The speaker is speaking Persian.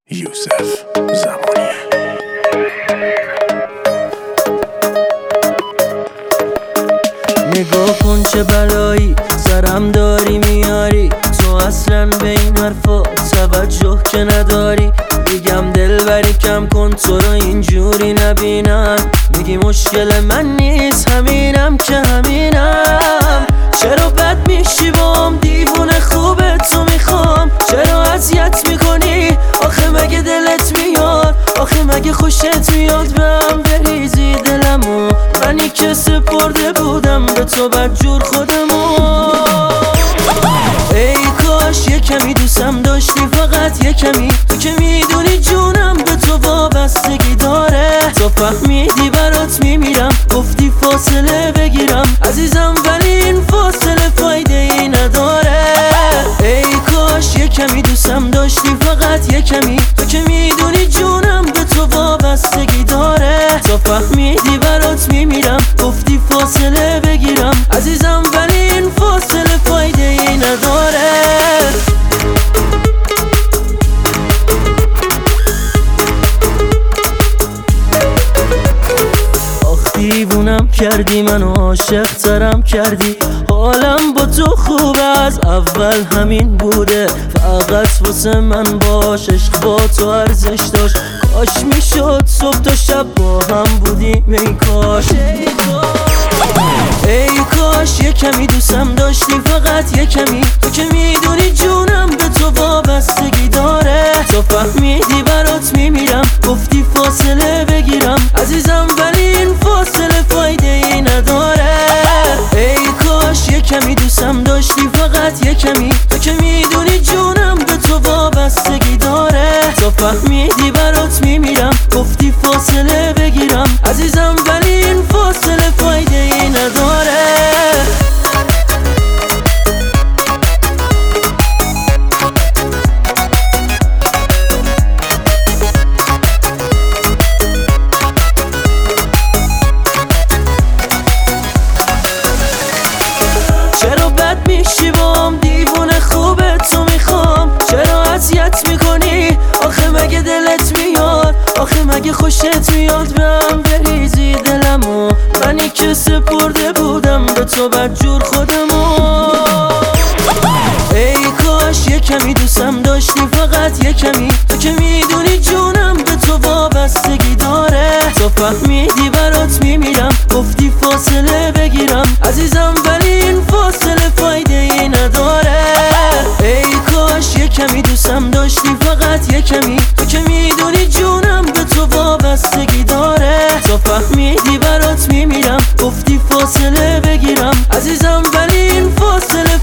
یوسف زمانی. نگاه کن چه بلایی سرم داری میاری، تو اصلا به این حرفا توجه که نداری. میگم دلبری کم کن تو رو اینجوری نبینم، میگی مشکل من نیست همینم که همینم. چرا بد میشی بام دیوونه خوبه تو میخوام، چرا اذیت میکنی آخه مگه دلت میاد، آخه مگه خوشت میاد بهم بریزی دلمو، منی که سپرده بودم به تو بدجور خودمو. ای کاش یه کمی دوستم داشتی، فقط یه کمی، تو که میدونی جونم به تو وابستگی داره. تو فهمیدی برات میمیرم، گفتی فاصله بگیرم عزیزم، ولی این فاصله فایده ای نداره. ای کاش یه کمی دوستم داشتی، فقط یه کمی، تو که میدونی جونم به تو وابستگی داره. تو فهمیدی برات میمیرم، گفتی فاصله بگیرم عزیزم، ولی این فاصله فایده ای نداره. دیوونم کردی منو، عاشق ترم کردی، حالم با تو خوب از اول همین بوده، فقط واسه من باش، عشق با تو ارزش داشت. کاش میشد صبح تا شب با هم بودیم، ای کاش ای کاش یه کمی دوستم داشتی، فقط یه کمی، تو که میدونی جونم به تو وابستگی داره. تو فهمیدی برات میمیرم، گفتی فاصله بگیرم عزیزم، ولی این فاصله فایده ای نداره. ای کاش یه کمی دوستم داشتی، فقط یه کمی، تو که میدونی جونم به تو وابستگی داره. تو فهمیدی برات میمیرم، گفتی فاصله بگیرم عزیزم، ولی این فاصله فایده ای نداره. چرا بد میشی بام دیوونه خوبه تو میخوام، چرا اذیت میکنی آخه مگه دلت میاد، آخه مگه خوشت میاد بهم بریزی دلمو، منی که سپرده بودم به تو بدجور خودمو. ای کاش یه کمی دوستم داشتی، فقط یه کمی، تو که میدونی جونم به تو وابستگی داره. تو فهمیدی برات میمیرم، گفتی فاصله بگیرم عزیزم، ولی این فاصله فایده ای نداره. ای کاش یه کمی دوستم داشتی، فقط یه کمی، تو که میدونی جونم به تو وابستگی داره. تو فهمیدی برات میمیرم، گفتی فاصله بگیرم عزیزم، ولی این فاصله